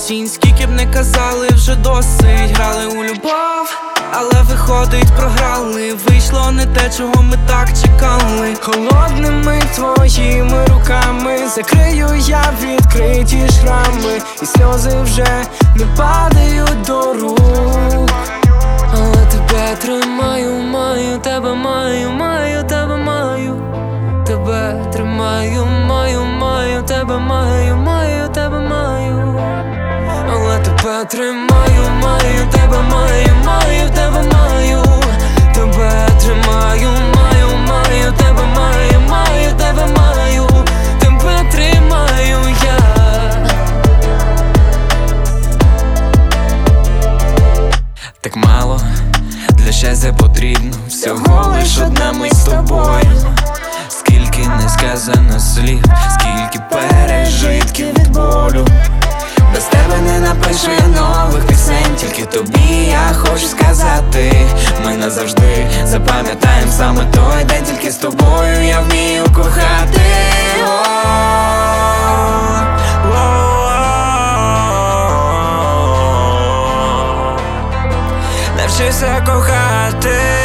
осінь. Скільки б не казали, вже досить. Грали у любов, але виходить, програли. Вийшло не те, чого ми так чекали. Холодними твоїми руками закрию я відкриті шрами, і сльози вже не падають до рук. Але тебе тримаю, маю, тебе маю, маю, тебе маю. Тебе тримаю, маю, тебе маю, маю, тебе маю. Але тебе тримаю, маю, тебе маю, маю, тебе маю. Тебе тримаю, маю, тебе маю, маю, тебе маю. Тебе тримаю я. Так мало, для щастя потрібно всього лиш одна мить з тобою. Скільки не сказано слів, скільки пережитків від болю. Без тебе не напишу я нових пісень, тільки тобі я хочу сказати. Ми назавжди запам'ятаєм саме той день, тільки з тобою я вмію кохати. Навчися кохати.